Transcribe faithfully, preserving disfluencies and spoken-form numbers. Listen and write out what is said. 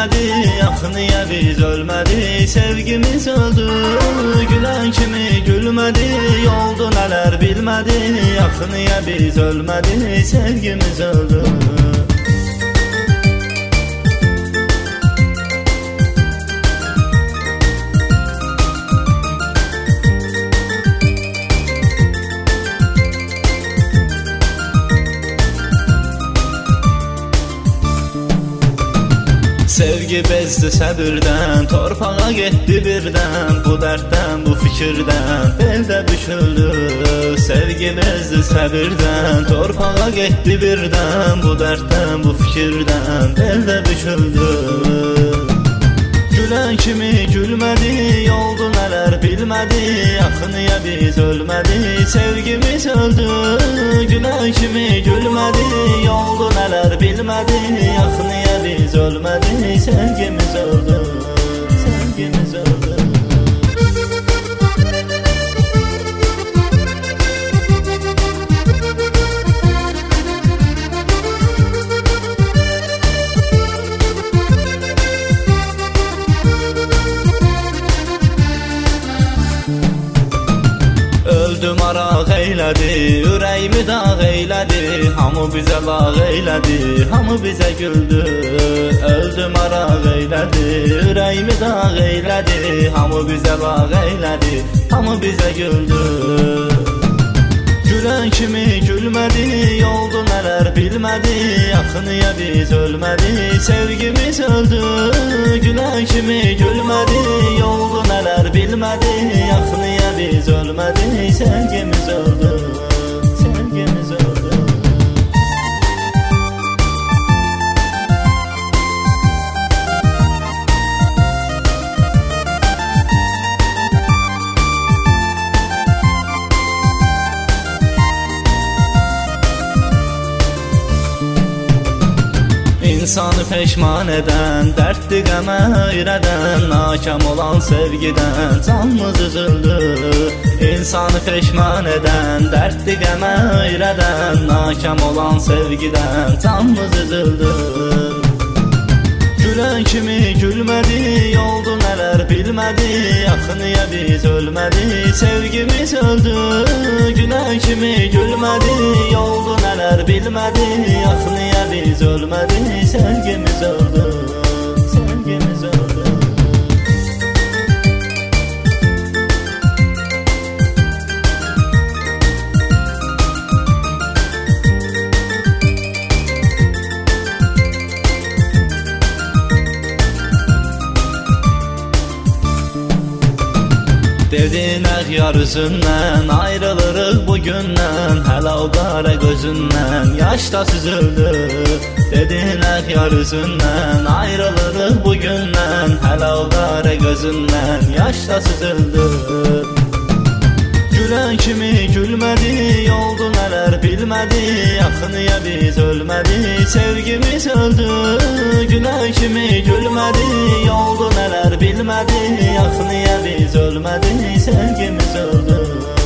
gülmədi, yaxınıya biz ölmədi, sevgimiz öldü. Gülen kimi gülmədi, yoldu nələr bilmədi, yaxınıya biz ölmədi, sevgimiz öldü. Sevgi bezdi səbirdən, torpağa getdi birdən, bu dərddən, bu fikirdən, beldə büküldü. Sevgi bezdi səbirdən, torpağa getdi birdən, bu dərddən, bu fikirdən, beldə büküldü. Gülen kimi gülmədi, yoldu nələr bilmədi, yaxınıya biz ölmədi, sevgimiz öldü. Gülen kimi gülmədi, yoldu nələr bilmədi, yaxınıya biz ölmədi, sevgimiz öldü, sevgimiz öldü. Öldüm araq eylədi, ürəyimi dağ eylədi, hamı bizə lağ eylədi, hamı bizə güldü. Öldüm araq eylədi, ürəyimi dağ eylədi, hamı bizə lağ eylədi, hamı bizə güldü. Gülen kimi gülmədi, yoldu nələr bilmədi, yaxınıya biz ölmədi, sevgimiz öldü. Gülen kimi gülmədi, yoldu nələr bilmədi, yaxınıya biz ölmədi, sevgimiz öldü, sevgimiz öldü. İnsanı peşman eden, dertli qəmə öyrədən, nakam olan sevgiden canımız üzüldü. İnsanı peşman eden, dertli qəmə öyrədən, nakam olan sevgiden canımız üzüldü. Gülen kimi gülmədi, yoldu nələr bilmədi, yaxınıya biz ölmədi, sevgimiz öldü. Gülen kimi gülmədi, yoldu nələr bilmədi, yaxınıya biz ölmədi, sevgimiz öldü, sevgimiz öldü. Dedin əğyar üzündən, ayrılırıq bugündən, hələ o qara gözündən, yaş da süzüldü. Dedin əğyar üzündən, ayrılırıq bugündən, hələ o qara gözündən, yaş da süzüldü. Gülen kimi gülmədi, yoldu nələr bilmədi, yaxınıya biz ölmədi, sevgimiz öldü. Gülen kimi gülmədi, yoldu nələr bilmədi, yaxınıya biz ölmədi, sevgimiz öldü.